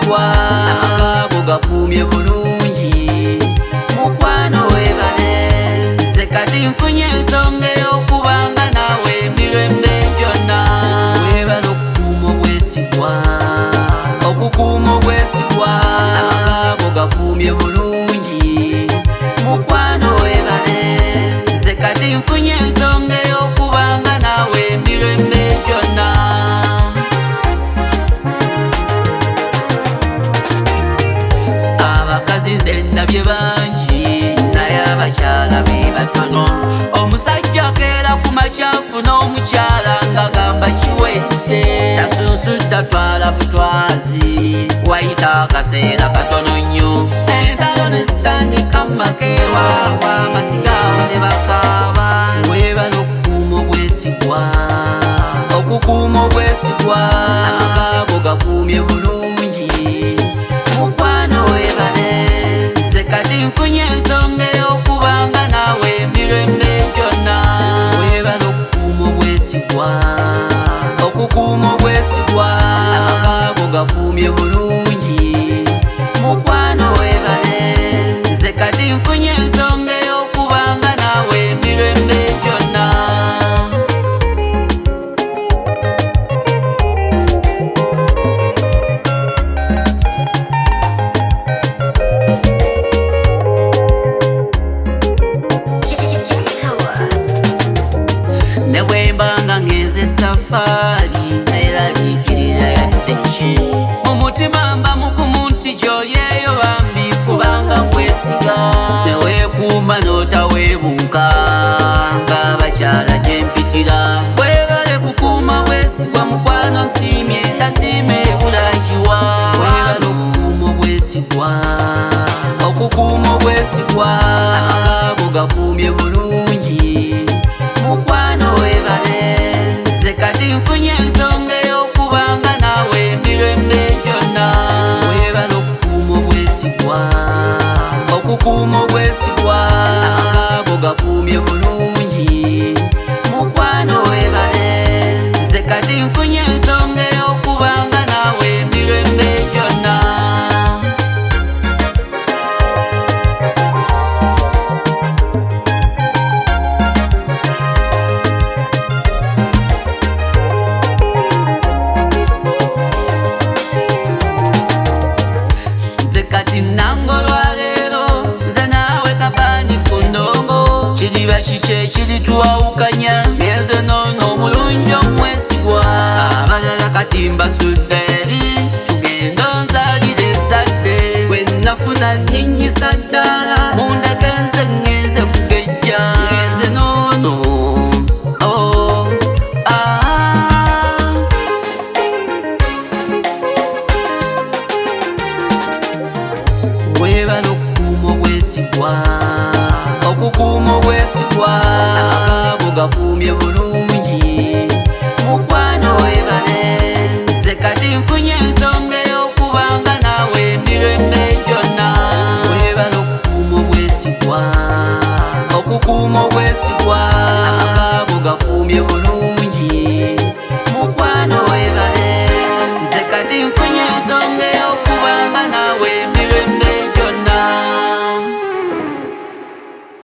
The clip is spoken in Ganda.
bwesigwa amakago gakumye bulungi mukwano webale nze kati nfunye ensonga ey'okubanga naawe emirembe gyonna webale okukuuma obwesigwa okukuuma obwesigwa amakago gakumye bulungi mukwano webale nze kati nfunye ensonga ey'okubanga naawe emirembe gyonna abakazi nze ndabye bangi naye abakyala be batono omusajja akeera ku makyafu n'omukyala ng'agamba kiwedde tasuusu tatwala butwazi wayita akaseera katono nnyo ensalo ne zitandika mu makeewaawa amasigaawo ne bakaaba webala okukuuma obwesigwa okukuuma obwesigwa amakaago gakuumye bulungi mukwano webale nze kati nfunye ensonga ey'okubanga naawe emirembe gyonna webala okukuuma obwesigwa okukuuma obwesigwa amakaago gakuumye bulungi mukwano webale nze kati nfunye ensonga ey'okubanga naawe emirembe gyonna nebwembanga ngenze safari seraliikirira yadde ki mu mutima mba mugumu nti gy'olyeyo bambi kubanga nkwesiga neweekuuma n'otaweebuuka ng'abakyala gye mpitira webale kukuuma bwesigwa mukwano nsiimye tasiime ebulagiwa webale okukuuma obwesigwa okukuuma obwesigwa amakaago gakuumye bulungi mukwano webale nze kati nfunye ensonga ey'okubanga naawe emirembe gyonna webala okukuuma obwesigwa okukuuma obwesigwa amakaago gakuumye bulungi mukwano webale nze kati nfunye ensonga ey'okubanga naawe emirembe gyonna kati nango lwaleero nze naawe kabanyi ku ndongo kiriba kiki ekirituwawukanya ngenze noono omulungi omwesigwa abalala kati mbasudde eri tugenda onzaalire ezzadde bwe nafuna nninnyisa ddala mundeke nze ngenze kugejja ngenze noono webala okukuuma obwesigwa okukuuma obwesigwa amakaago gakuumye bulungi mukwano webale nze kati nfunye ensonga ey'okubanga naawe emirembe gyonna webala okukuuma obwesigwa okukuuma obwesigwa amakaago gakuumye bulungi mukwano webale nze kati nfunye ensonga